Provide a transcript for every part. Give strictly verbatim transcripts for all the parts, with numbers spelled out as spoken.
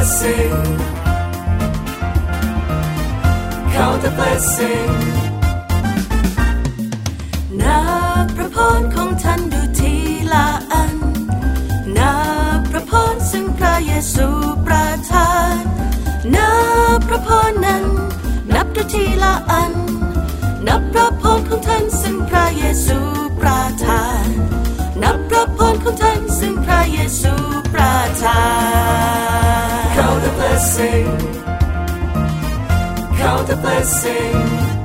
blessing count the blessing นับพระพรของท่านดูทีละอันนับพระพรซึ่งพระเยซูประทานนับพระพรนั้นนับดูทีละอันนับพระพรของท่านซึ่งพระเยซูประทานนับพระพรของท่านซึ่งพระเยซูประทาน Count the blessing Count the blessing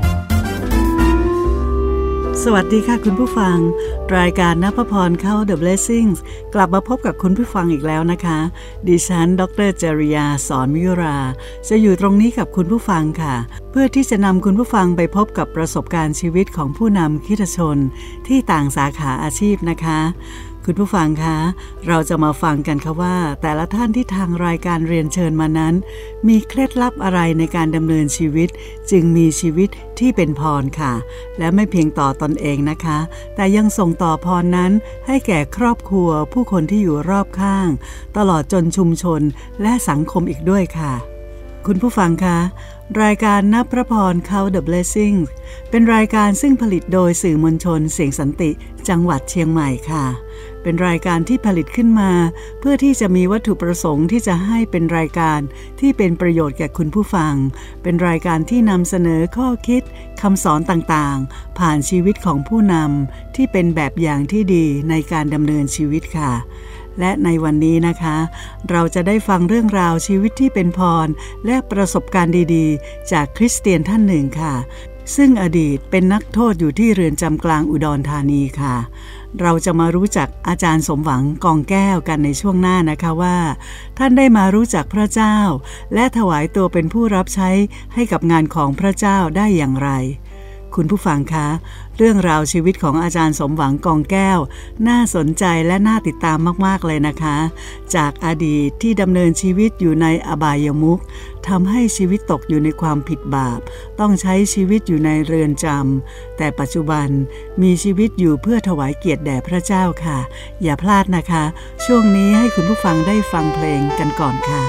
สวัสดีค่ะคุณผู้ฟังรายการณพพรเข้า The Blessings กลับมาพบกับคุณผู้ฟังอีกแล้วนะคะดิฉันดร.จริยาสอนมิราจะอยู่ตรงนี้กับคุณผู้ฟังค่ะเพื่อที่จะนำคุณผู้ฟังไปพบกับประสบการณ์ชีวิตของผู้นำคริสตชนที่ต่างสาขาอาชีพนะคะคุณผู้ฟังคะเราจะมาฟังกันค่ะว่าแต่ละท่านที่ทางรายการเรียนเชิญมานั้นมีเคล็ดลับอะไรในการดำเนินชีวิตจึงมีชีวิตที่เป็นพรค่ะและไม่เพียงต่อตนเองนะคะแต่ยังส่งต่อพรนั้นให้แก่ครอบครัวผู้คนที่อยู่รอบข้างตลอดจนชุมชนและสังคมอีกด้วยค่ะคุณผู้ฟังคะรายการนับพระพรเข้า The Blessing เป็นรายการซึ่งผลิตโดยสื่อมวลชนเสียงสันติจังหวัดเชียงใหม่ค่ะเป็นรายการที่ผลิตขึ้นมาเพื่อที่จะมีวัตถุประสงค์ที่จะให้เป็นรายการที่เป็นประโยชน์แก่คุณผู้ฟังเป็นรายการที่นำเสนอข้อคิดคำสอนต่างๆผ่านชีวิตของผู้นำที่เป็นแบบอย่างที่ดีในการดำเนินชีวิตค่ะและในวันนี้นะคะเราจะได้ฟังเรื่องราวชีวิตที่เป็นพรและประสบการณ์ดีๆจากคริสเตียนท่านหนึ่งค่ะซึ่งอดีตเป็นนักโทษอยู่ที่เรือนจำกลางอุดรธานีค่ะเราจะมารู้จักอาจารย์สมหวังกองแก้วกันในช่วงหน้านะคะว่าท่านได้มารู้จักพระเจ้าและถวายตัวเป็นผู้รับใช้ให้กับงานของพระเจ้าได้อย่างไรคุณผู้ฟังคะเรื่องราวชีวิตของอาจารย์สมหวังกองแก้วน่าสนใจและน่าติดตามมากๆเลยนะคะจากอดีตที่ดำเนินชีวิตอยู่ในอบายมุขทำให้ชีวิตตกอยู่ในความผิดบาปต้องใช้ชีวิตอยู่ในเรือนจำแต่ปัจจุบันมีชีวิตอยู่เพื่อถวายเกียรติแด่พระเจ้าค่ะอย่าพลาดนะคะช่วงนี้ให้คุณผู้ฟังได้ฟังเพลงกันก่อนค่ะ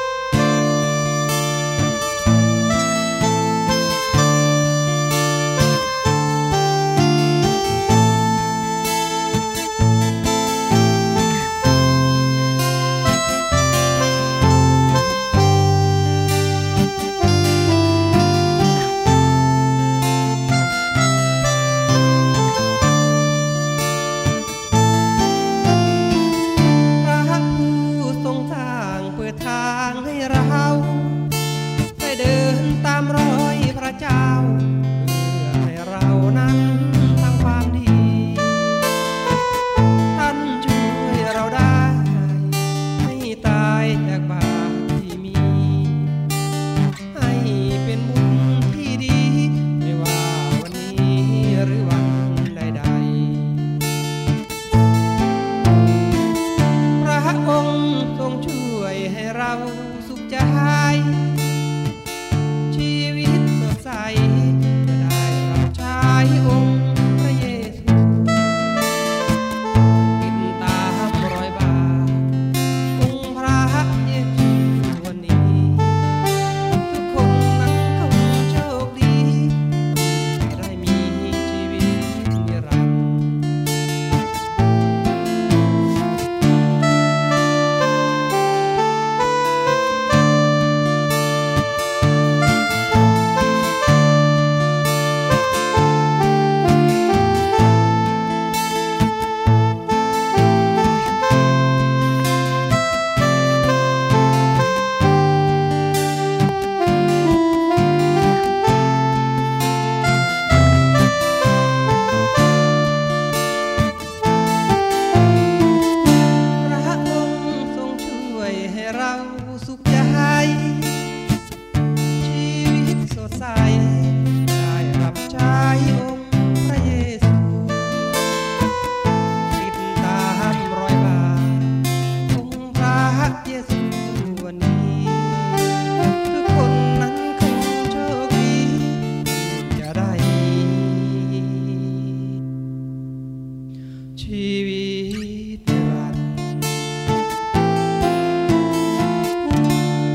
ชีวิต Count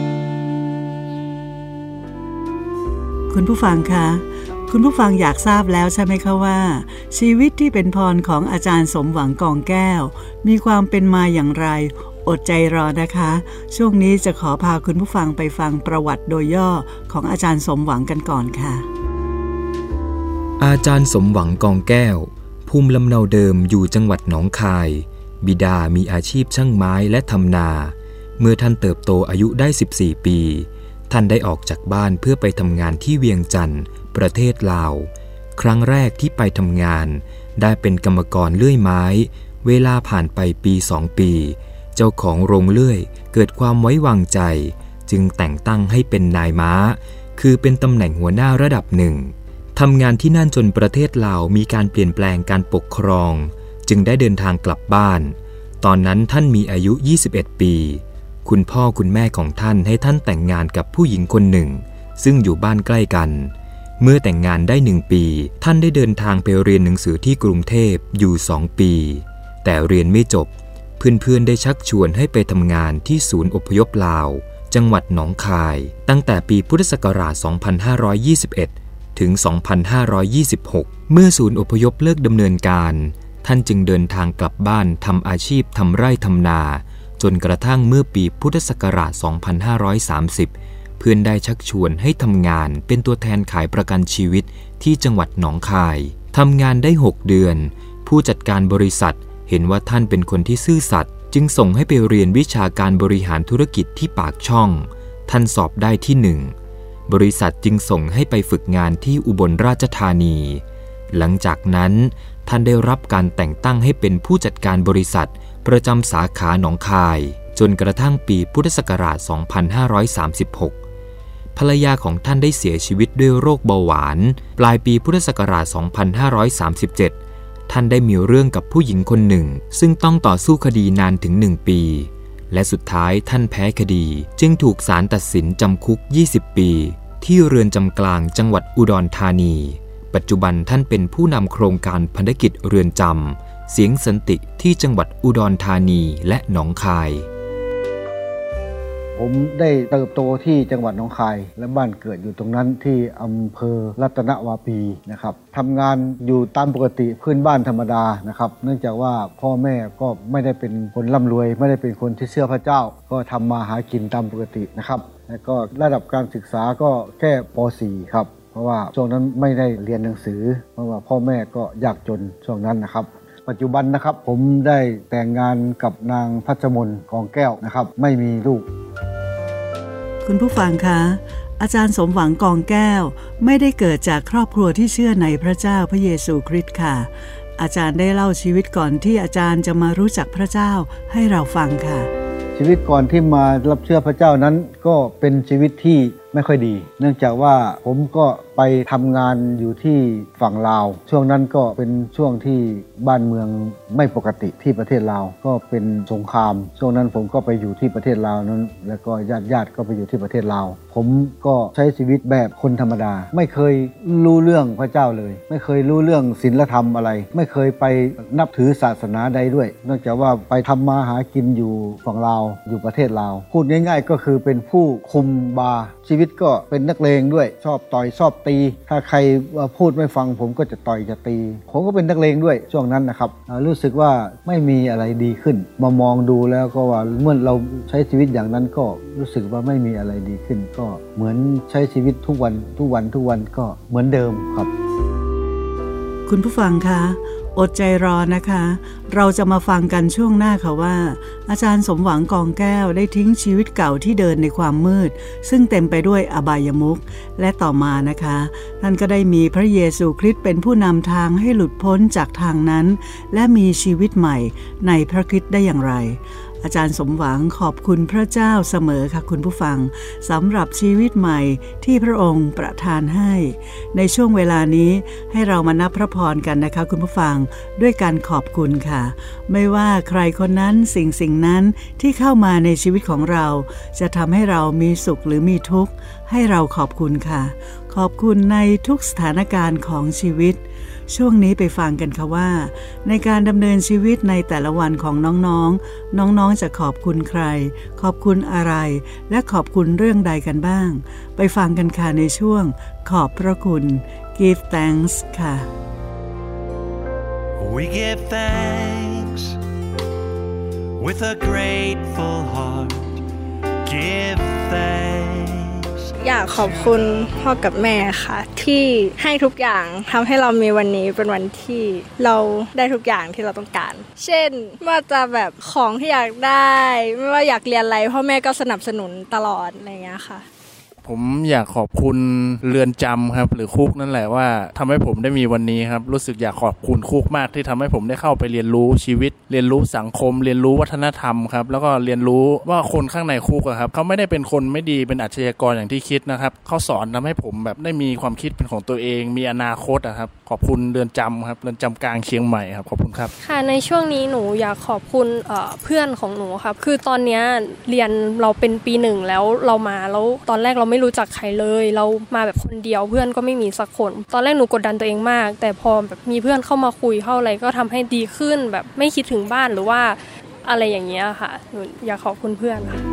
คุณผู้ฟังคะคุณผู้ฟังอยากทราบแล้วใช่ไหมคะว่าชีวิตที่เป็นพรของอาจารย์สมหวังกองแก้วมีความเป็นมาอย่างไรอดใจรอนะคะช่วงนี้จะขอพาคุณผู้ฟังไปฟังประวัติโดยย่อของอาจารย์สมหวังกันก่อนค่ะอาจารย์สมหวังกองแก้วภูมิลำเนาเดิมอยู่จังหวัดหนองคายบิดามีอาชีพช่างไม้และทำนาเมื่อท่านเติบโตอายุได้สิบสี่ปีท่านได้ออกจากบ้านเพื่อไปทำงานที่เวียงจันทร์ประเทศลาวครั้งแรกที่ไปทำงานได้เป็นกรรมกรเลื่อยไม้เวลาผ่านไปปีสองปีเจ้าของโรงเลื่อยเกิดความไว้วางใจจึงแต่งตั้งให้เป็นนายม้าคือเป็นตำแหน่งหัวหน้าระดับหนึ่งทำงานที่นั่นจนประเทศลาวมีการเปลี่ยนแปลงการปกครองจึงได้เดินทางกลับบ้านตอนนั้นท่านมีอายุยี่สิบเอ็ดปีคุณพ่อคุณแม่ของท่านให้ท่านแต่งงานกับผู้หญิงคนหนึ่งซึ่งอยู่บ้านใกล้กันเมื่อแต่งงานได้หนึ่งปีท่านได้เดินทางไปเรียนหนังสือที่กรุงเทพอยู่สองปีแต่เรียนไม่จบเพื่อนๆได้ชักชวนให้ไปทำงานที่ศูนย์อพยพลาวจังหวัดหนองคายตั้งแต่ปีพุทธศักราชสองพันห้าร้อยยี่สิบเอ็ดถึงสองพันห้าร้อยยี่สิบหกเมื่อศูนย์อพยพเลิกดำเนินการท่านจึงเดินทางกลับบ้านทำอาชีพทำไร่ทำนาจนกระทั่งเมื่อปีพุทธศักราชสองพันห้าร้อยสามสิบเพื่อนได้ชักชวนให้ทำงานเป็นตัวแทนขายประกันชีวิตที่จังหวัดหนองคายทำงานได้หกเดือนผู้จัดการบริษัทเห็นว่าท่านเป็นคนที่ซื่อสัตย์จึงส่งให้ไปเรียนวิชาการบริหารธุรกิจที่ปากช่องท่านสอบได้ที่หนึ่งบริษัทจึงส่งให้ไปฝึกงานที่อุบลราชธานีหลังจากนั้นท่านได้รับการแต่งตั้งให้เป็นผู้จัดการบริษัทประจำสาขาหนองคายจนกระทั่งปีพุทธศักราชสองพันห้าร้อยสามสิบหกภรรยาของท่านได้เสียชีวิตด้วยโรคเบาหวานปลายปีพุทธศักราชสองพันห้าร้อยสามสิบเจ็ดท่านได้มีเรื่องกับผู้หญิงคนหนึ่งซึ่งต้องต่อสู้คดีนานถึงหนึ่งปีและสุดท้ายท่านแพ้คดีจึงถูกศาลตัดสินจำคุกยี่สิบปีที่เรือนจำกลางจังหวัดอุดรธานีปัจจุบันท่านเป็นผู้นำโครงการพันธกิจเรือนจำเสียงสันติที่จังหวัดอุดรธานีและหนองคายผมได้เติบโตที่จังหวัดหนองคายและบ้านเกิดอยู่ตรงนั้นที่อำเภอรัตนวาปีนะครับทำงานอยู่ตามปกติพื้นบ้านธรรมดานะครับเนื่องจากว่าพ่อแม่ก็ไม่ได้เป็นคนร่ำรวยไม่ได้เป็นคนที่เชื่อพระเจ้าก็ทำมาหากินตามปกตินะครับแล้วก็ระดับการศึกษาก็แค่ป สี่ ครับเพราะว่าช่วงนั้นไม่ได้เรียนหนังสือเพราะว่าพ่อแม่ก็ยากจนช่วงนั้นนะครับปัจจุบันนะครับผมได้แต่งงานกับนางพัชมนกองแก้วนะครับไม่มีลูกคุณผู้ฟังคะอาจารย์สมหวังกองแก้วไม่ได้เกิดจากครอบครัวที่เชื่อในพระเจ้าพระเยซูคริสต์ค่ะอาจารย์ได้เล่าชีวิตก่อนที่อาจารย์จะมารู้จักพระเจ้าให้เราฟังค่ะชีวิตก่อนที่มารับเชื่อพระเจ้านั้นก็เป็นชีวิตที่ไม่ค่อยดีเนื่องจากว่าผมก็ไปทำงานอยู่ที่ฝั่งลาวช่วงนั้นก็เป็นช่วงที่บ้านเมืองไม่ปกติที่ประเทศลาวก็เป็นสงครามช่วงนั้นผมก็ไปอยู่ที่ประเทศลาวนั้นแล้วก็ญาติญาติก็ไปอยู่ที่ประเทศลาวผมก็ใช้ชีวิตแบบคนธรรมดาไม่เคยรู้เรื่องพระเจ้าเลยไม่เคยรู้เรื่องศีลธรรมอะไรไม่เคยไปนับถือศาสนาใดด้วยนอกจากว่าไปทำมาหากินอยู่ฝั่งลาวอยู่ประเทศลาวพูดง่ายๆก็คือเป็นผู้คุมบาร์ชีวิตก็เป็นนักเลงด้วยชอบต่อยชอบตีถ้าใครพูดไม่ฟังผมก็จะต่อยจะตีผมก็เป็นนักเลงด้วยช่วงนั้นนะครับรู้สึกว่าไม่มีอะไรดีขึ้นมามองดูแล้วก็ว่าเมื่อเราใช้ชีวิตอย่างนั้นก็รู้สึกว่าไม่มีอะไรดีขึ้นก็เหมือนใช้ชีวิตทุกวันทุกวันทุกวันก็เหมือนเดิมครับคุณผู้ฟังคะอดใจรอนะคะเราจะมาฟังกันช่วงหน้าค่ะว่าอาจารย์สมหวังกองแก้วได้ทิ้งชีวิตเก่าที่เดินในความมืดซึ่งเต็มไปด้วยอบายมุขและต่อมานะคะท่านก็ได้มีพระเยซูคริสต์เป็นผู้นำทางให้หลุดพ้นจากทางนั้นและมีชีวิตใหม่ในพระคริสต์ได้อย่างไรอาจารย์สมหวังขอบคุณพระเจ้าเสมอค่ะคุณผู้ฟังสำหรับชีวิตใหม่ที่พระองค์ประทานให้ในช่วงเวลานี้ให้เรามานับพระพรกันนะคะคุณผู้ฟังด้วยการขอบคุณค่ะไม่ว่าใครคนนั้นสิ่งสิ่งนั้นที่เข้ามาในชีวิตของเราจะทำให้เรามีสุขหรือมีทุกข์ให้เราขอบคุณค่ะขอบคุณในทุกสถานการณ์ของชีวิตช่วงนี้ไปฟังกันค่ะว่าในการดำเนินชีวิตในแต่ละวันของน้องๆน้องๆจะขอบคุณใครขอบคุณอะไรและขอบคุณเรื่องใดกันบ้างไปฟังกันค่ะในช่วงขอบพระคุณ Give thanks ค่ะ We give thanks with a grateful heart Give thanks อยากขอบคุณพ่อกับแม่ค่ะที่ให้ทุกอย่างทำให้เรามีวันนี้เป็นวันที่เราได้ทุกอย่างที่เราต้องการเช่นว่าจะแบบของที่อยากได้ไม่ว่าอยากเรียนอะไรพ่อแม่ก็สนับสนุนตลอดอะไรอย่างเงี้ยค่ะผมอยากขอบคุณเรือนจำครับหรือคุกนั่นแหละว่าทำให้ผมได้มีวันนี้ครับรู้สึกอยากขอบคุณคุกมากที่ทำให้ผมได้เข้าไปเรียนรู้ชีวิตเรียนรู้สังคมเรียนรู้วัฒนธรรมครับแล้วก็เรียนรู้ว่าคนข้างในคุกอะครับเขาไม่ได้เป็นคนไม่ดีเป็นอาชญากรอย่างที่คิดนะครับเขาสอนทำให้ผมแบบได้มีความคิดเป็นของตัวเองมีอนาคตอะครับขอบคุณเรือนจำครับเรือนจำกลางเชียงใหม่ครับขอบคุณครับค่ะในช่วงนี้หนูอยากขอบคุณเอ่อเพื่อนของหนูครับคือตอนนี้เรียนเราเป็นปีหนึ่งแล้วเรามาแล้วตอนแรกเราไม่รู้จักใครเลยเรามาแบบคนเดียวเพื่อนก็ไม่มีสักคนตอนแรกหนูกดดันตัวเองมากแต่พอแบบมีเพื่อนเข้ามาคุยเข้าอะไรก็ทำให้ดีขึ้นแบบไม่คิดถึงบ้านหรือว่าอะไรอย่างเงี้ยค่ะหนูอยากขอบคุณเพื่อนค่ะ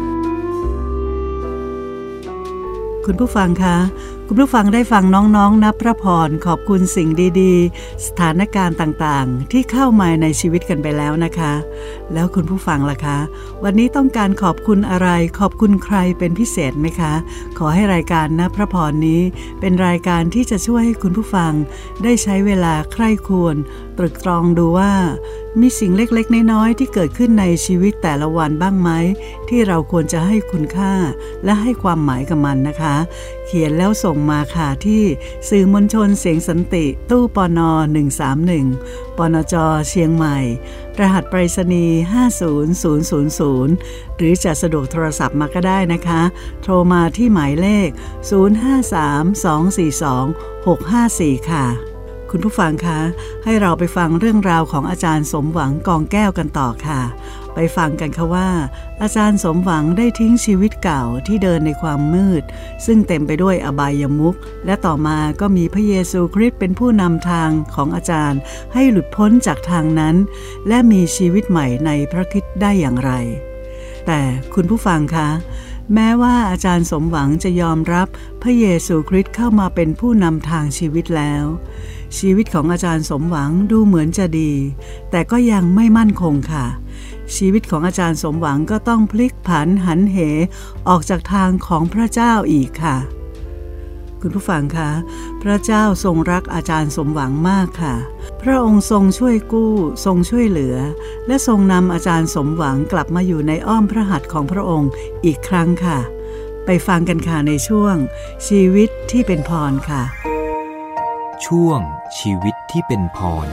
คุณผู้ฟังคะคุณผู้ฟังได้ฟังน้องๆนับพระพรขอบคุณสิ่งดีๆสถานการณ์ต่างๆที่เข้ามาในชีวิตกันไปแล้วนะคะแล้วคุณผู้ฟังล่ะคะวันนี้ต้องการขอบคุณอะไรขอบคุณใครเป็นพิเศษไหมคะขอให้รายการนับพระพรนี้เป็นรายการที่จะช่วยให้คุณผู้ฟังได้ใช้เวลาใคร่ครวญตรึกตรองดูว่ามีสิ่งเล็กๆน้อยๆที่เกิดขึ้นในชีวิตแต่ละวันบ้างไหมที่เราควรจะให้คุณค่าและให้ความหมายกับมันนะคะเขียนแล้วส่งมาค่ะที่สื่อมวลชนเสียงสันติตู้ปนหนึ่งสามหนึ่งปนจเชียงใหม่รหัสไปรษณีย์ห้าศูนย์ศูนย์ศูนย์ศูนย์หรือจะสะดวกโทรศัพท์มาก็ได้นะคะโทรมาที่หมายเลขศูนย์ ห้า สาม สอง สี่ สอง หก ห้า สี่ค่ะคุณผู้ฟังคะให้เราไปฟังเรื่องราวของอาจารย์สมหวังกองแก้วกันต่อค่ะไปฟังกันค่ะว่าอาจารย์สมหวังได้ทิ้งชีวิตเก่าที่เดินในความมืดซึ่งเต็มไปด้วยอบายมุขและต่อมาก็มีพระเยซูคริสต์เป็นผู้นำทางของอาจารย์ให้หลุดพ้นจากทางนั้นและมีชีวิตใหม่ในพระคริสต์ได้อย่างไรแต่คุณผู้ฟังคะแม้ว่าอาจารย์สมหวังจะยอมรับพระเยซูคริสต์เข้ามาเป็นผู้นำทางชีวิตแล้วชีวิตของอาจารย์สมหวังดูเหมือนจะดีแต่ก็ยังไม่มั่นคงค่ะชีวิตของอาจารย์สมหวังก็ต้องพลิกผันหันเหออกจากทางของพระเจ้าอีกค่ะคุณผู้ฟังคะพระเจ้าทรงรักอาจารย์สมหวังมากค่ะพระองค์ทรงช่วยกู้ทรงช่วยเหลือและทรงนำอาจารย์สมหวังกลับมาอยู่ในอ้อมพระหัตถ์ของพระองค์อีกครั้งค่ะไปฟังกันค่ะในช่วงชีวิตที่เป็นพรค่ะช่วงชีวิตที่เป็นพร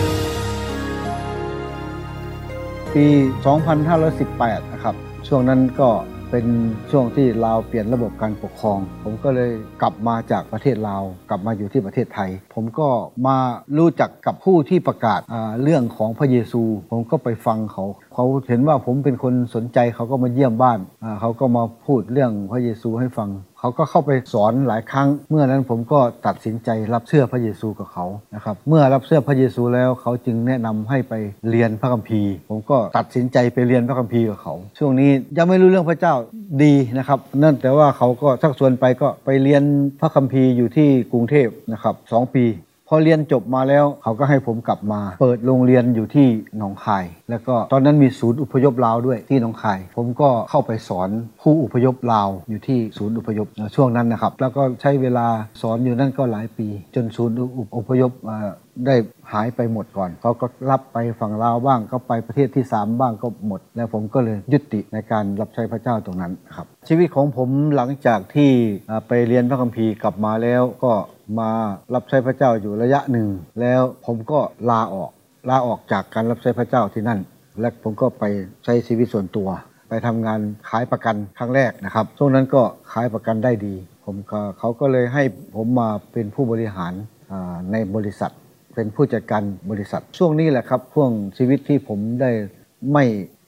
ปีสองพันห้าร้อยสิบแปดนะครับช่วงนั้นก็เป็นช่วงที่ลาวเปลี่ยนระบบการปกครองผมก็เลยกลับมาจากประเทศลาวกลับมาอยู่ที่ประเทศไทยผมก็มารู้จักกับผู้ที่ประกาศเรื่องของพระเยซูผมก็ไปฟังเขาเขาเห็นว่าผมเป็นคนสนใจเขาก็มาเยี่ยมบ้านเขาก็มาพูดเรื่องพระเยซูให้ฟังเขาก็เข้าไปสอนหลายครั้งเมื่อนั้นผมก็ตัดสินใจรับเชื่อพระเยซูกับเขานะครับเมื่อรับเชื่อพระเยซูแล้วเขาจึงแนะนำให้ไปเรียนพระคัมภีร์ผมก็ตัดสินใจไปเรียนพระคัมภีร์กับเขาช่วงนี้ยังไม่รู้เรื่องพระเจ้าดีนะครับนั่นแต่ว่าเขาก็ชักชวนไปก็ไปเรียนพระคัมภีร์อยู่ที่กรุงเทพนะครับสองปีพอเรียนจบมาแล้วเขาก็ให้ผมกลับมาเปิดโรงเรียนอยู่ที่หนองคายแล้วก็ตอนนั้นมีศูนย์อพยพลาวด้วยที่หนองคายผมก็เข้าไปสอนผู้อพยพลาวอยู่ที่ศูนย์อพยพช่วงนั้นนะครับแล้วก็ใช้เวลาสอนอยู่นั่นก็หลายปีจนศูนย์อพยพได้หายไปหมดก่อนเขาก็รับไปฝั่งลาวบ้างก็ไปประเทศที่สามบ้างก็หมดแล้วผมก็เลยยุติในการรับใช้พระเจ้าตรงนั้นครับชีวิตของผมหลังจากที่ไปเรียนพระคัมภีร์กลับมาแล้วก็มารับใช้พระเจ้าอยู่ระยะหนึ่งแล้วผมก็ลาออกลาออกจากการรับใช้พระเจ้าที่นั่นและผมก็ไปใช้ชีวิตส่วนตัวไปทำงานขายประกันครั้งแรกนะครับช่วงนั้นก็ขายประกันได้ดีผมก็เขาก็เลยให้ผมมาเป็นผู้บริหารในบริษัทเป็นผู้จัดการบริษัทช่วงนี้แหละครับช่วงชีวิตที่ผมได้ไม่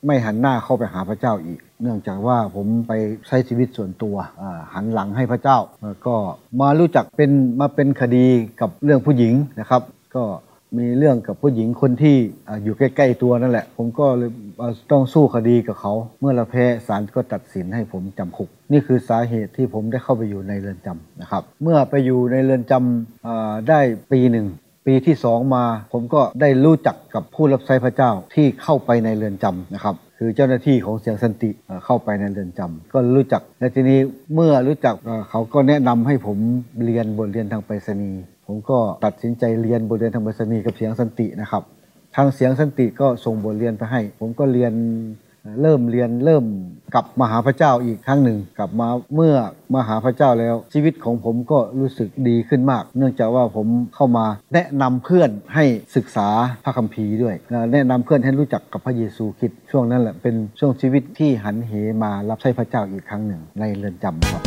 ไม่หันหน้าเข้าไปหาพระเจ้าอีกเนื่องจากว่าผมไปใช้ชีวิตส่วนตัวหันหลังให้พระเจ้าก็มารู้จักเป็นมาเป็นคดีกับเรื่องผู้หญิงนะครับก็มีเรื่องกับผู้หญิงคนที่อยู่ใกล้ๆตัวนั่นแหละผมก็เลยต้องสู้คดีกับเขาเมื่อเราแพ้ศาลก็ตัดสินให้ผมจำคุกนี่คือสาเหตุที่ผมได้เข้าไปอยู่ในเรือนจำนะครับเมื่อไปอยู่ในเรือนจำได้ปีหนึ่งปีที่สองมาผมก็ได้รู้จักกับผู้รับใช้พระเจ้าที่เข้าไปในเรือนจำนะครับคือเจ้าหน้าที่ของเสียงสันติเข้าไปในเรือนจำก็รู้จักและทีนี้เมื่อรู้จักเขาก็แนะนำให้ผมเรียนบทเรียนทางไปรษณีย์ผมก็ตัดสินใจเรียนบทเรียนทางไปรษณีย์กับเสียงสันตินะครับทางเสียงสันติก็ส่งบทเรียนไปให้ผมก็เรียนเริ่มเรียนเริ่มกลับมาหาพระเจ้าอีกครั้งหนึ่งกลับมาเมื่อมาหาพระเจ้าแล้วชีวิตของผมก็รู้สึกดีขึ้นมากเนื่องจากว่าผมเข้ามาแนะนำเพื่อนให้ศึกษาพระคัมภีร์ด้วยแนะนำเพื่อนให้รู้จักกับพระเยซูคริสต์ช่วงนั้นแหละเป็นช่วงชีวิตที่หันเหมารับใช้พระเจ้าอีกครั้งหนึ่งในเรือนจำครับ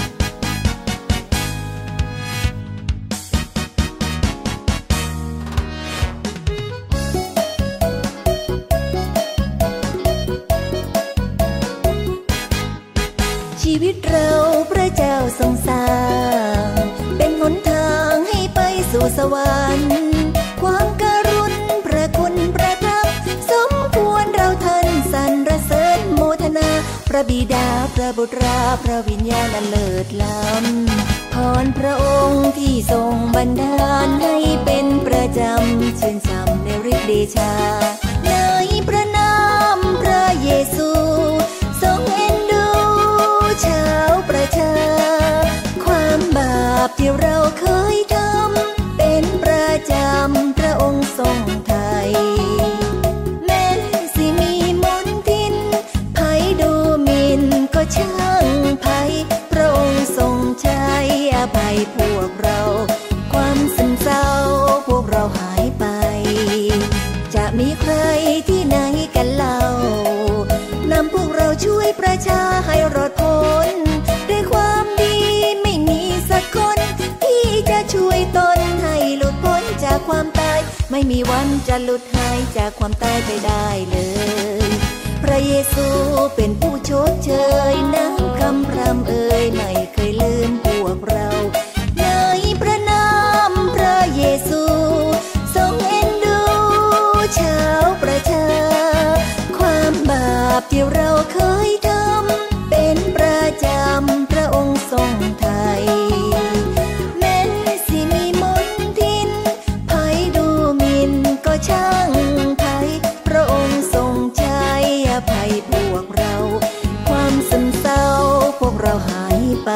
ชีวิตเราพระเจ้าทรงสร้างเป็นหนทางให้ไปสู่สวรรค์ความกรุณพระคุณประทับสมควรเราท่านสรรเสริญโมทนาพระบิดาพระบุตรพระวิญญาณเลิศล้ำพรพระองค์ที่ทรงบันดาลให้เป็นประจำชื่นชมในฤทธิเดชาในพระนามพระเยซูทรงเอ็นดูชาวประชาความบาปที่เราเคยทำเป็นประจำพระองค์ทรงไถ่แม้สิมีมนทินไผดูหมิ่นก็ช่างไผพระองค์ทรงใช้อภัยพวกเราความซึมเศร้าพวกเราหายไปจะมีใครที่ไหนกันเล่านำพวกเราช่วยประชาให้รอดพ้นด้วยความดีไม่มีสักคนที่จะช่วยตนให้หลุดพ้นจากความตายไม่มีวันจะหลุดหายจากความตายไปได้เลยพระเยซูเป็นผู้ชดเชยน้ำคำพร่ำเอ่ยไม่เคยลืมพวกเราในพระนามพระเยซูทรงเอ็นดูชาวประชาความบาปที่เราเคยทำเป็นประจำพระองค์ทรงไถ่แม้สิมีมนทินไผดูหมิ่นก็ช่างไผพระองค์ทรงใช้อภัยพวกเราความซึมเศร้าพวกเราหายไป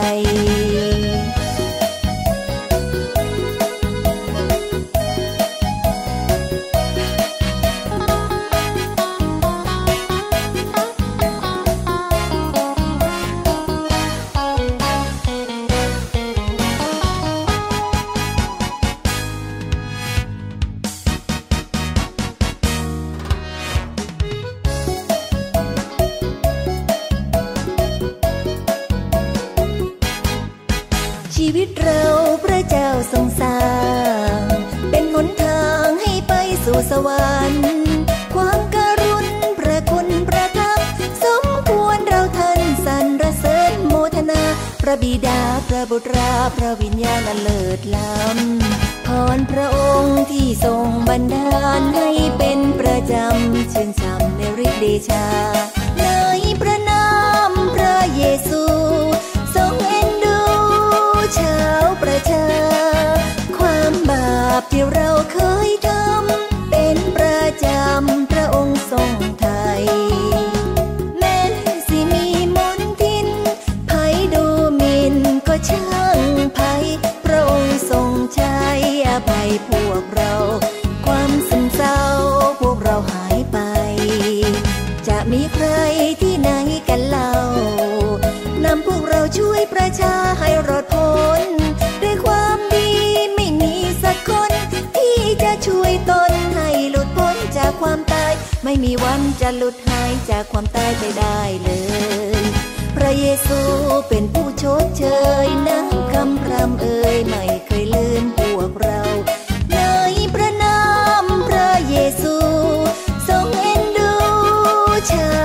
ชีวิตเราพระเจ้าทรงสร้างเป็นหนทางให้ไปสู่สวรรค์ความกรุณพระคุณประทับสมควรเราท่านสรรเสริญโมทนาพระบิดาพระบุตรพระวิญญาณเลิศล้ำพรพระองค์ที่ทรงบันดาลให้เป็นประจำชื่นชมในฤทธิเดชาในพระนามพระเยซูทรงเอ็นดูชาวประชาความบาปที่เราเคยทำเป็นประจำพระองค์ทรงไถ่แม้สิมีมนทินไผดูหมิ่นก็ช่างไผพระองค์ทรงใช้อภัยพวกเราความซึมเศร้าพวกเราหายไปจะมีใครที่ไหนกันเล่านำพวกเราช่วยประชาให้รอดพ้นด้วยความดีไม่มีสักคนที่จะช่วยตนให้หลุดพ้นจากความตายไม่มีวันจะหลุดหายจากความตายไปได้เลยพระเยซูเป็นผู้ชดเชยน้ำคำพร่ำเอ่ยไม่เคยลืมพวกเราในพระนามพระเยซูทรงเอ็นดูชา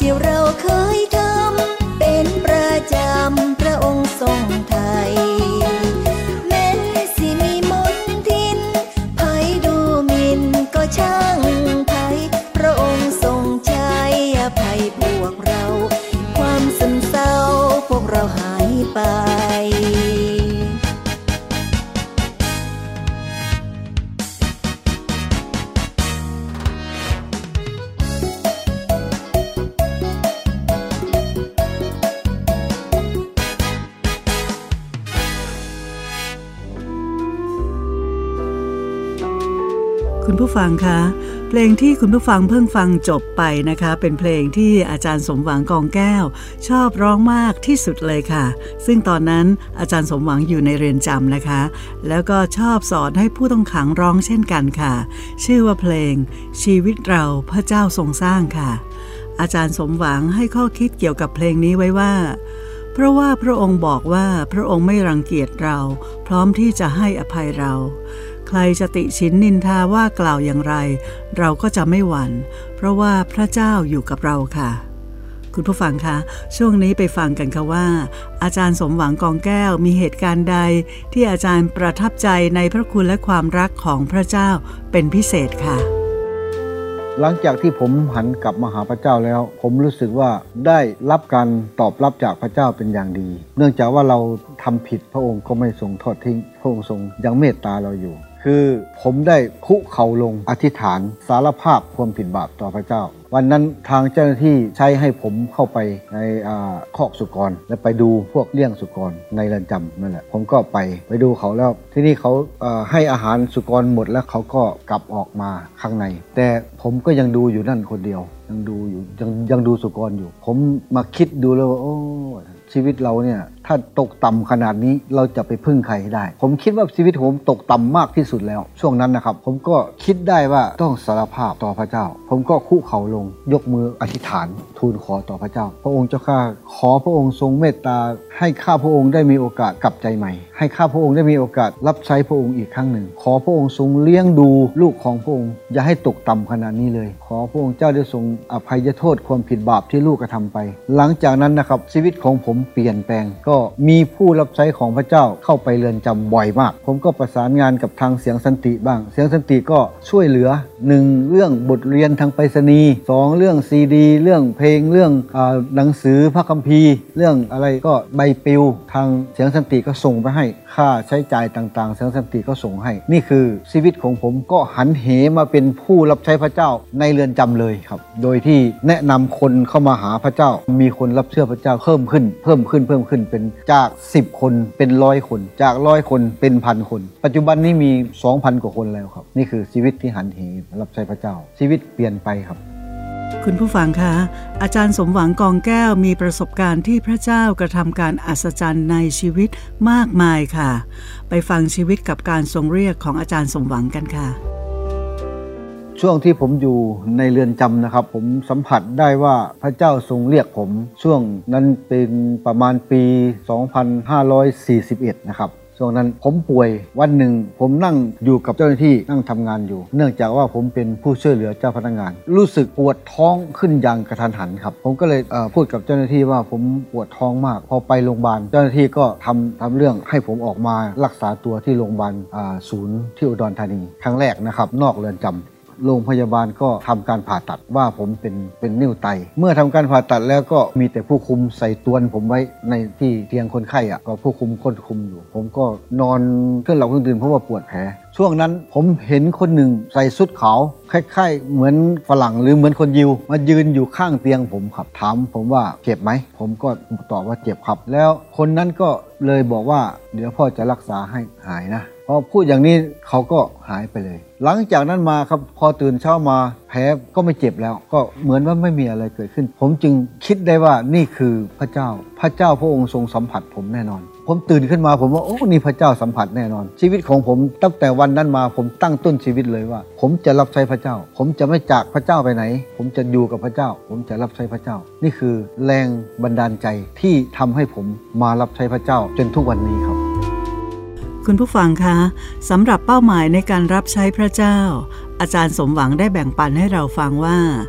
ที่เราเคยทำเป็นประจำพระองค์ทรงไทยแม้สิมีมนทินไผดูหมิ่นก็ช่างไผพระองค์ทรงใช้อภัยพวกเราความซึมเศร้าพวกเราหายไปคุณผู้ฟังคะเพลงที่คุณผู้ฟังเพิ่งฟังจบไปนะคะเป็นเพลงที่อาจารย์สมหวังกองแก้วชอบร้องมากที่สุดเลยค่ะซึ่งตอนนั้นอาจารย์สมหวังอยู่ในเรือนจำนะคะแล้วก็ชอบสอนให้ผู้ต้องขังร้องเช่นกันค่ะชื่อว่าเพลงชีวิตเราพระเจ้าทรงสร้างค่ะอาจารย์สมหวังให้ข้อคิดเกี่ยวกับเพลงนี้ไว้ว่าเพราะว่าพระองค์บอกว่าพระองค์ไม่รังเกียจเราพร้อมที่จะให้อภัยเราใครจะติฉินนินทาว่ากล่าวอย่างไรเราก็จะไม่หวั่นเพราะว่าพระเจ้าอยู่กับเราค่ะคุณผู้ฟังคะช่วงนี้ไปฟังกันค่ะว่าอาจารย์สมหวังกองแก้วมีเหตุการณ์ใดที่อาจารย์ประทับใจในพระคุณและความรักของพระเจ้าเป็นพิเศษค่ะหลังจากที่ผมหันกลับมาหาพระเจ้าแล้วผมรู้สึกว่าได้รับการตอบรับจากพระเจ้าเป็นอย่างดีเนื่องจากว่าเราทำผิดพระองค์ก็ไม่ทรงทอดทิ้งพระองค์ทรงยังเมตตาเราอยู่คือผมได้คุเข่าลงอธิษฐานสารภาพความผิดบาปต่อพระเจ้าวันนั้นทางเจ้าหน้าที่ใช้ให้ผมเข้าไปในคอกสุกรและไปดูพวกเลี้ยงสุกรในเรือนจำนั่นแหละผมก็ไปไปดูเขาแล้วที่นี่เขาให้อาหารสุกรหมดแล้วเขาก็กลับออกมาข้างในแต่ผมก็ยังดูอยู่นั่นคนเดียวยังดูอยู่ยังยังดูสุกรอยู่ผมมาคิดดูแล้วว่าโอ้ชีวิตเราเนี่ยถ้าตกต่ำขนาดนี้เราจะไปพึ่งใครได้ผมคิดว่าชีวิตผมตกต่ำมากที่สุดแล้วช่วงนั้นนะครับผมก็คิดได้ว่าต้องสารภาพต่อพระเจ้าผมก็คุเข่าลงยกมืออธิษฐานทูลขอต่อพระเจ้าพระองค์เจ้าข้าขอพระองค์ทรงเมตตาให้ข้าพระองค์ได้มีโอกาสกลับใจใหม่ให้ข้าพระองค์ได้มีโอกาสรับใช้พระองค์อีกครั้งหนึ่งขอพระองค์ทรงเลี้ยงดูลูกของพระองค์อย่าให้ตกต่ำขนาดนี้เลยขอพระองค์เจ้าได้ทรงอภัยโทษความผิดบาปที่ลูกกระทำไปหลังจากนั้นนะครับชีวิตของผมเปลี่ยนแปลงก็มีผู้รับใช้ของพระเจ้าเข้าไปเรือนจำบ่อยมากผมก็ประสานงานกับทางเสียงสันติบ้างเสียงสันติก็ช่วยเหลือหนึ่งเรื่องบทเรียนทางไปรษณีย์สองเรื่องซีดีเรื่องเพลงเรื่องอ่าหนังสือพระคัมภีร์เรื่องอะไรก็ใบปลิวทางเสียงสันติก็ส่งไปให้ค่าใช้จ่ายต่างๆเสียงสันติก็ส่งให้นี่คือชีวิตของผมก็หันเหมาเป็นผู้รับใช้พระเจ้าในเรือนจำเลยครับโดยที่แนะนำคนเข้ามาหาพระเจ้ามีคนรับเชื่อพระเจ้าเพิ่มขึ้นเพิ่มขึ้นเพิ่มขึ้นเป็นจากสิบคนเป็นร้อยคนจากร้อยคนเป็นพันคนปัจจุบันนี้มี สองพัน กว่าคนแล้วครับนี่คือชีวิตที่หันเหรับใช้พระเจ้าชีวิตเปลี่ยนไปครับคุณผู้ฟังคะอาจารย์สมหวังกองแก้วมีประสบการณ์ที่พระเจ้ากระทำการอัศจรรย์ในชีวิตมากมายค่ะไปฟังชีวิตกับการทรงเรียกของอาจารย์สมหวังกันค่ะช่วงที่ผมอยู่ในเรือนจำนะครับผมสัมผัสได้ว่าพระเจ้าทรงเรียกผมช่วงนั้นเป็นประมาณปีสองพันห้าร้อยสี่สิบเอ็ดนะครับช่วงนั้นผมป่วยวันหนึ่งผมนั่งอยู่กับเจ้าหน้าที่นั่งทำงานอยู่เนื่องจากว่าผมเป็นผู้ช่วยเหลือเจ้าพนักงานรู้สึกปวดท้องขึ้นอย่างกระทันหันครับผมก็เลยเอ่อพูดกับเจ้าหน้าที่ว่าผมปวดท้องมากพอไปโรงพยาบาลเจ้าหน้าที่ก็ทำทำเรื่องให้ผมออกมารักษาตัวที่โรงพยาบาลอ่าศูนย์ที่อุดรธานีครั้งแรกนะครับนอกเรือนจำโรงพยาบาลก็ทำการผ่าตัดว่าผมเป็นเป็นนิ่วไตเมื่อทำการผ่าตัดแล้วก็มีแต่ผู้คุมใส่ตวนผมไว้ในที่เตียงคนไข้อ่ะก็ผู้คุมคนคุมอยู่ผมก็นอนเคลื่อนหลับเคลื่อนตื่นเพราะว่าปวดแผลช่วงนั้นผมเห็นคนหนึ่งใส่ชุดขาวคล้ายๆเหมือนฝรั่งหรือเหมือนคนยิวมายืนอยู่ข้างเตียงผมครับถามผมว่าเจ็บไหมผมก็ตอบว่าเจ็บครับแล้วคนนั้นก็เลยบอกว่าเดี๋ยวพ่อจะรักษาให้หายนะพอพูดอย่างนี้เขาก็หายไปเลยหลังจากนั้นมาครับพอตื่นเช้ามาแผลก็ไม่เจ็บแล้วก็เหมือนว่าไม่มีอะไรเกิดขึ้นผมจึงคิดได้ว่านี่คือพระเจ้าพระเจ้าพระองค์ทรงสัมผัสผมแน่นอนผมตื่นขึ้นมาผมว่าโอ้นี่พระเจ้าสัมผัสแน่นอนชีวิตของผมตั้งแต่วันนั้นมาผมตั้งต้นชีวิตเลยว่าผมจะรับใช้พระเจ้าผมจะไม่จากพระเจ้าไปไหนผมจะอยู่กับพระเจ้าผมจะรับใช้พระเจ้านี่คือแรงบันดาลใจที่ทำให้ผมมารับใช้พระเจ้าจนทุกวันนี้ครับคุณผู้ฟังคะสำหรับเป้าหมายในการรับใช้พระเจ้าอาจารย์สมหวังได้แบ่งปันให้เราฟังว่า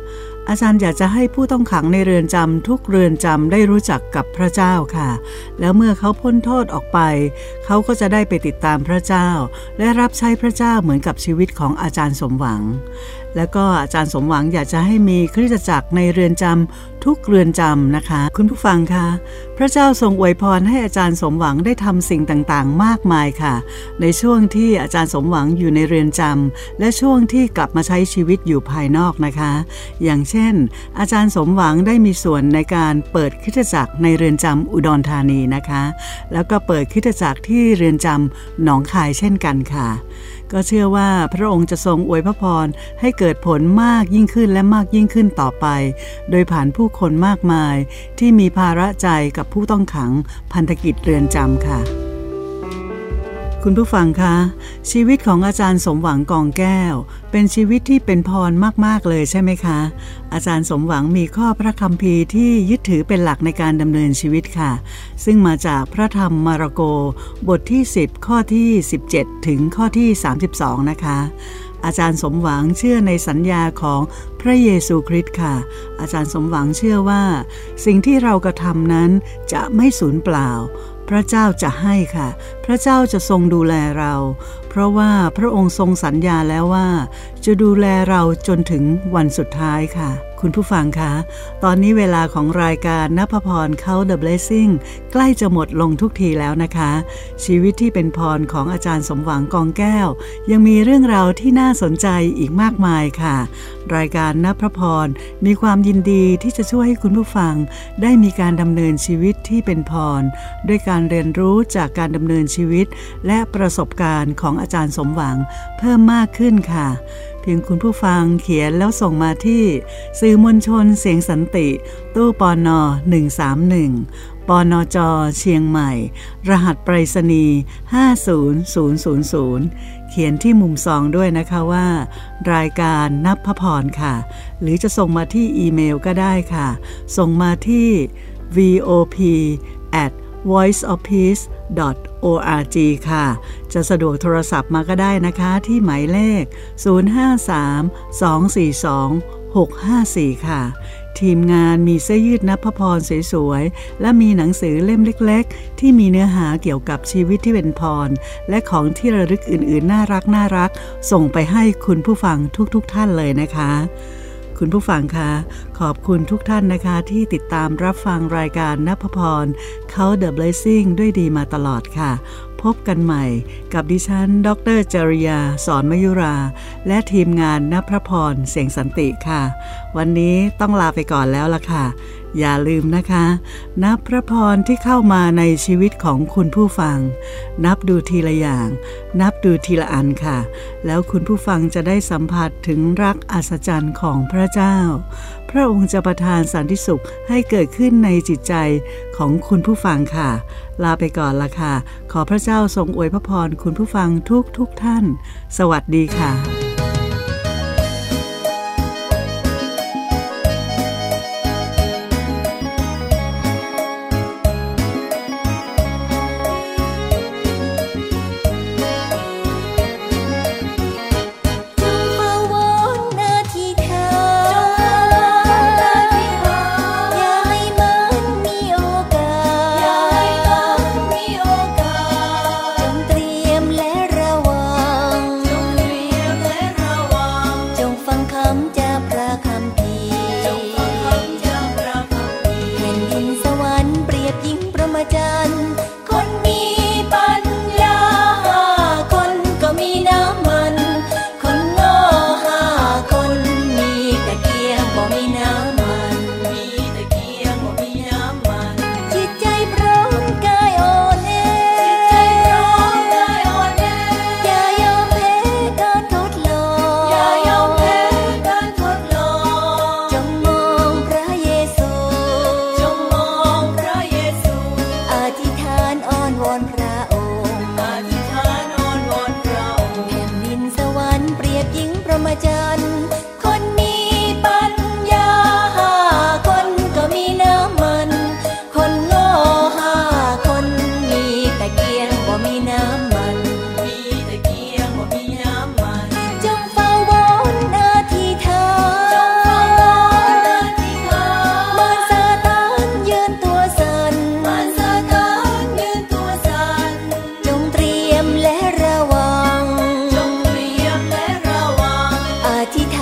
อาจารย์อยากจะให้ผู้ต้องขังในเรือนจำทุกเรือนจำได้รู้จักกับพระเจ้าค่ะแล้วเมื่อเขาพ้นโทษออกไปเขาก็จะได้ไปติดตามพระเจ้าและรับใช้พระเจ้าเหมือนกับชีวิตของอาจารย์สมหวังแล้วก็อาจารย์สมหวังอยากจะให้มีคริสตจักรในเรือนจำทุกเรือนจำนะคะคุณผู้ฟังคะพระเจ้าทรงอวยพรให้อาจารย์สมหวังได้ทำสิ่งต่างๆมากมายค่ะในช่วงที่อาจารย์สมหวังอยู่ในเรือนจำและช่วงที่กลับมาใช้ชีวิตอยู่ภายนอกนะคะอย่างเช่นอาจารย์สมหวังได้มีส่วนในการเปิดคริสตจักรในเรือนจำอุดรธานีนะคะแล้วก็เปิดคริสตจักรที่เรือนจำหนองคายเช่นกันค่ะก็เชื่อว่าพระองค์จะทรงอวยพระพรให้เกิดผลมากยิ่งขึ้นและมากยิ่งขึ้นต่อไปโดยผ่านผู้คนมากมายที่มีภาระใจกับผู้ต้องขังพันธกิจเรือนจำค่ะคุณผู้ฟังคะชีวิตของอาจารย์สมหวังกองแก้วเป็นชีวิตที่เป็นพรมากๆเลยใช่ไหมคะอาจารย์สมหวังมีข้อพระคัมภีร์ที่ยึดถือเป็นหลักในการดำเนินชีวิตค่ะซึ่งมาจากพระธรรมมาระโกบทที่สิบข้อที่สิบเจ็ดถึงข้อที่สามสิบสองนะคะอาจารย์สมหวังเชื่อในสัญญาของพระเยซูคริสต์ค่ะอาจารย์สมหวังเชื่อว่าสิ่งที่เรากระทำนั้นจะไม่สูญเปล่าพระเจ้าจะให้ค่ะพระเจ้าจะทรงดูแลเราเพราะว่าพระองค์ทรงสัญญาแล้วว่าจะดูแลเราจนถึงวันสุดท้ายค่ะคุณผู้ฟังคะตอนนี้เวลาของรายการณภพร Count the Blessing ใกล้จะหมดลงทุกทีแล้วนะคะชีวิตที่เป็นพรของอาจารย์สมหวังกองแก้วยังมีเรื่องราวที่น่าสนใจอีกมากมายค่ะรายการณภพรมีความยินดีที่จะช่วยให้คุณผู้ฟังได้มีการดำเนินชีวิตที่เป็นพรด้วยการเรียนรู้จากการดำเนินชีวิตและประสบการณ์ของอาจารย์สมหวังเพิ่มมากขึ้นค่ะเพียงคุณผู้ฟังเขียนแล้วส่งมาที่สื่อมวลชนเสียงสันติตู้ปนหนึ่งสามหนึ่งปนจเชียงใหม่รหัสไปรษณีย์ห้าศูนย์ศูนย์ศูนย์ศูนย์เขียนที่มุมซองด้วยนะคะว่ารายการณภพรค่ะหรือจะส่งมาที่อีเมลก็ได้ค่ะส่งมาที่ วี โอ พี แอท วอยซ์ ออฟ พีซ ดอท โอ อาร์ จี ค่ะจะสะดวกโทรศัพท์มาก็ได้นะคะที่หมายเลขศูนย์ ห้า สาม สอง สี่ สอง หก ห้า สี่ค่ะทีมงานมีเสื้อยืดณภพรสวยๆและมีหนังสือเล่มเล็กๆที่มีเนื้อหาเกี่ยวกับชีวิตที่เป็นพรและของที่ระลึกอื่นๆน่ารักน่ารักส่งไปให้คุณผู้ฟังทุกๆท่านเลยนะคะคุณผู้ฟังคะขอบคุณทุกท่านนะคะที่ติดตามรับฟังรายการณภพร Count the Blessing ด้วยดีมาตลอดค่ะพบกันใหม่กับดิฉันดร.จริยาสอนมยุราและทีมงานณภพรเสียงสันติค่ะวันนี้ต้องลาไปก่อนแล้วล่ะค่ะอย่าลืมนะคะนับพระพรที่เข้ามาในชีวิตของคุณผู้ฟังนับดูทีละอย่างนับดูทีละอันค่ะแล้วคุณผู้ฟังจะได้สัมผัสถึงรักอัศจรรย์ของพระเจ้าพระองค์จะประทานสันติสุขให้เกิดขึ้นในจิตใจของคุณผู้ฟังค่ะลาไปก่อนละค่ะขอพระเจ้าทรงอวยพระพรคุณผู้ฟังทุกทุกท่านสวัสดีค่ะและระวัง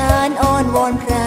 านอ้อนวอนพระ